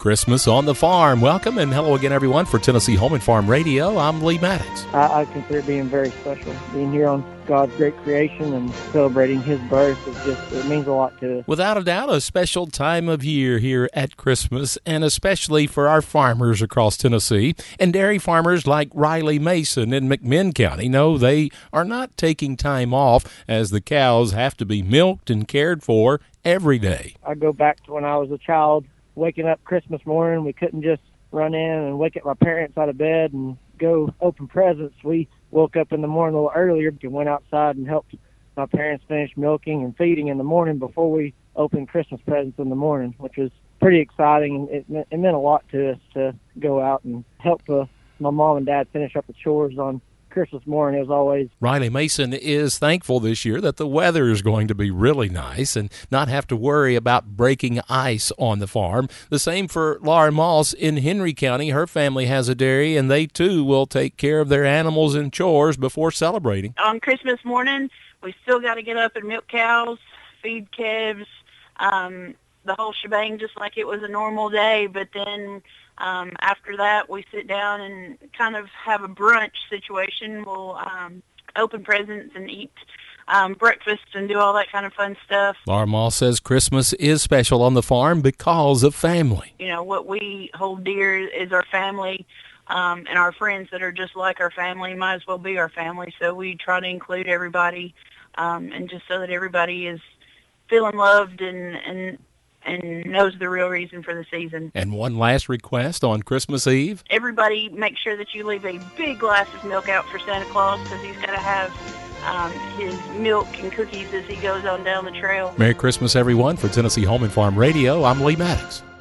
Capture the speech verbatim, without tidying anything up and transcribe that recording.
Christmas on the Farm. Welcome and hello again, everyone, for Tennessee Home and Farm Radio. I'm Lee Maddox. I, I consider it being very special. Being here on God's great creation and celebrating His birth is just, it means a lot to us. Without a doubt, a special time of year here at Christmas, and especially for our farmers across Tennessee. And dairy farmers like Riley Mason in McMinn County know they are not taking time off as the cows have to be milked and cared for every day. I go back to when I was a child, waking up Christmas morning. We couldn't just run in and wake up my parents out of bed and go open presents. We woke up in the morning a little earlier and went outside and helped my parents finish milking and feeding in the morning before we opened Christmas presents in the morning, which was pretty exciting. It, it meant a lot to us to go out and help uh, my mom and dad finish up the chores on Christmas morning. It was always... Riley Mason is thankful this year that the weather is going to be really nice and not have to worry about breaking ice on the farm. The same for Laura Moss in Henry County. Her family has a dairy, and they too will take care of their animals and chores before celebrating. On Christmas morning, we still got to get up and milk cows, feed calves, um, the whole shebang, just like it was a normal day. But then Um, after that, we sit down and kind of have a brunch situation. We'll um, open presents and eat um, breakfast and do all that kind of fun stuff. Laura Moss says Christmas is special on the farm because of family. You know, what we hold dear is our family um, and our friends that are just like our family might as well be our family. So we try to include everybody um, and just so that everybody is feeling loved and, and and knows the real reason for the season. And one last request on Christmas Eve. Everybody make sure that you leave a big glass of milk out for Santa Claus because he's got to have um, his milk and cookies as he goes on down the trail. Merry Christmas, everyone. For Tennessee Home and Farm Radio, I'm Lee Maddox.